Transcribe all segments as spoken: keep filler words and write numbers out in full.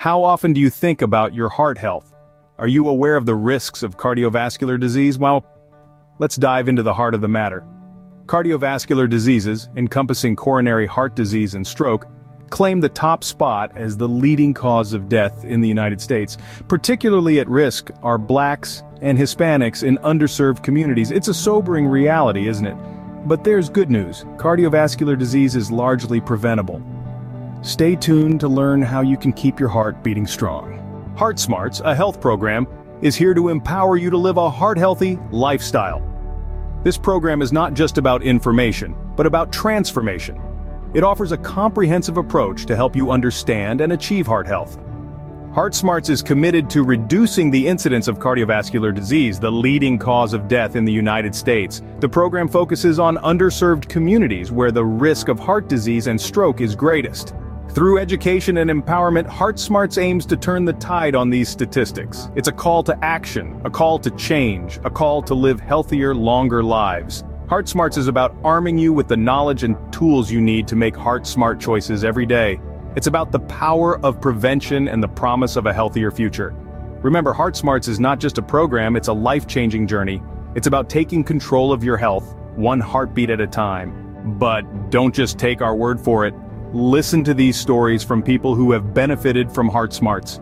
How often do you think about your heart health? Are you aware of the risks of cardiovascular disease? Well, let's dive into the heart of the matter. Cardiovascular diseases, encompassing coronary heart disease and stroke, claim the top spot as the leading cause of death in the United States. Particularly at risk are blacks and Hispanics in underserved communities. It's a sobering reality, isn't it? But there's good news. Cardiovascular disease is largely preventable. Stay tuned to learn how you can keep your heart beating strong. Heart Smarts, a health program, is here to empower you to live a heart-healthy lifestyle. This program is not just about information, but about transformation. It offers a comprehensive approach to help you understand and achieve heart health. Heart Smarts is committed to reducing the incidence of cardiovascular disease, the leading cause of death in the United States. The program focuses on underserved communities where the risk of heart disease and stroke is greatest. Through education and empowerment, Heart Smarts aims to turn the tide on these statistics. It's a call to action, a call to change, a call to live healthier, longer lives. Heart Smarts is about arming you with the knowledge and tools you need to make heart-smart choices every day. It's about the power of prevention and the promise of a healthier future. Remember, Heart Smarts is not just a program, it's a life-changing journey. It's about taking control of your health, one heartbeat at a time. But don't just take our word for it. Listen to these stories from people who have benefited from Heart Smarts.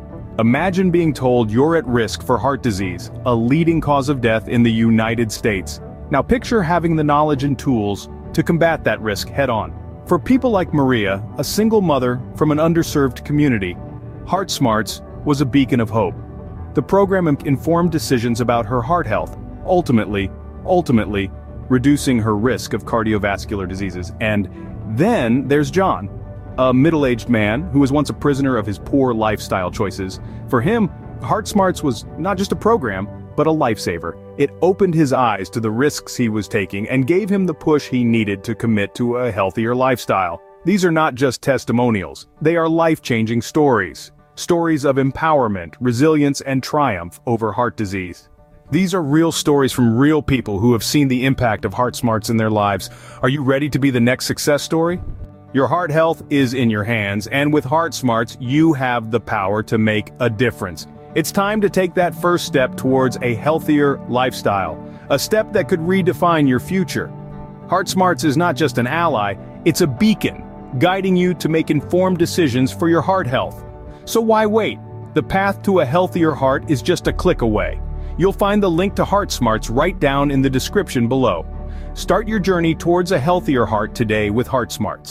Imagine being told you're at risk for heart disease, a leading cause of death in the United States. Now picture having the knowledge and tools to combat that risk head-on. For people like Maria, a single mother from an underserved community, Heart Smarts was a beacon of hope. The program informed decisions about her heart health, ultimately, ultimately, reducing her risk of cardiovascular diseases. And then there's John, a middle-aged man who was once a prisoner of his poor lifestyle choices. For him, Heart Smarts was not just a program, but a lifesaver. It opened his eyes to the risks he was taking and gave him the push he needed to commit to a healthier lifestyle. These are not just testimonials, they are life-changing stories. Stories of empowerment, resilience, and triumph over heart disease. These are real stories from real people who have seen the impact of Heart Smarts in their lives. Are you ready to be the next success story? Your heart health is in your hands, and with Heart Smarts, you have the power to make a difference. It's time to take that first step towards a healthier lifestyle, a step that could redefine your future. Heart Smarts is not just an ally, it's a beacon, guiding you to make informed decisions for your heart health. So why wait? The path to a healthier heart is just a click away. You'll find the link to Heart Smarts right down in the description below. Start your journey towards a healthier heart today with Heart Smarts.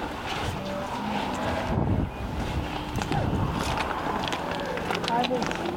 I will